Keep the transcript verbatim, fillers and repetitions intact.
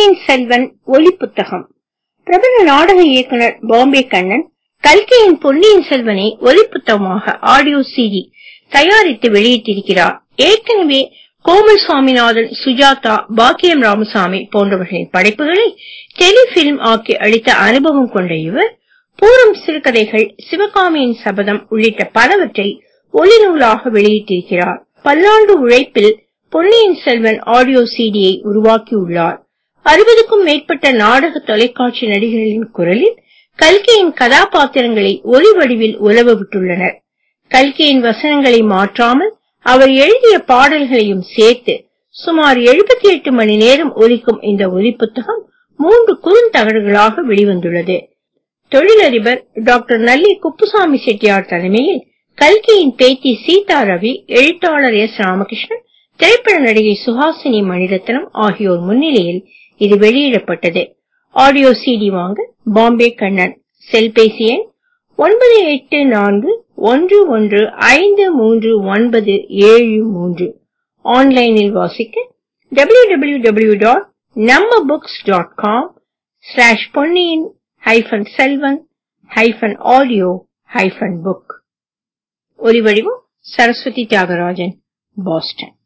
பொன்னியின் செல்வன் ஒலி புத்தகம். பிரபல நாடக இயக்குனர் பாம்பே கண்ணன் கல்கியின் பொன்னியின் செல்வனை ஒலி புத்தகமாக ஆடியோ சிடி தயாரித்து வெளியிட்டிருக்கிறார். ஏற்கனவே கோமல் சுவாமிநாதன், சுஜாதா, பாக்கியம் ராமசாமி போன்றவர்களின் படைப்புகளை டெலிபிலிம் ஆக்கி அளித்த அனுபவம் கொண்ட இவர் பூரம் சிறுகதைகள், சிவகாமியின் சபதம் உள்ளிட்ட பலவற்றை ஒலி நூலாக வெளியிட்டிருக்கிறார். பல்லாண்டு உழைப்பில் பொன்னியின் செல்வன் ஆடியோ சிடியை உருவாக்கியுள்ளார். அறுபதுக்கும் மேற்பட்ட நாடக தொலைக்காட்சி நடிகர்களின் குரலில் கல்கியின் கதாபாத்திரங்களை ஒலி வடிவில் உலவ விட்டுள்ளனர். கல்கியின் வசனங்களை மாற்றாமல் அவர் எழுதிய பாடல்களையும் சேர்த்து சுமார் எழுபத்தி எட்டு மணி நேரம் ஒலிக்கும் இந்த ஒலி புத்தகம் மூன்று குறுந்தகடுகளாக வெளிவந்துள்ளது. தொழிலதிபர் டாக்டர் நல்லி குப்புசாமி செட்டியார் தலைமையில் கல்கியின் பேத்தி சீதா ரவி, எழுத்தாளர் எஸ் ராமகிருஷ்ணன், திரைப்பட நடிகை சுஹாசினி மணிரத்னம் ஆகியோர் முன்னிலையில் இது வெளியிடப்பட்டது. ஆடியோ சிடி வாங்க பாம்பே கண்ணன். செல்பேசி எண் ஒன்பது எட்டு நான்கு ஒன்று ஒன்று ஐந்து மூன்று ஒன்பது ஏழு மூன்று. ஆன்லைனில் வாசிக்க டபிள்யூ டபிள்யூ டபிள்யூ டாட் நம்ம books dot com slash Ponniyin hyphen Selvan hyphen audio hyphen book. ஒலிவடிவம் சரஸ்வதி தியாகராஜன், பாஸ்டன்.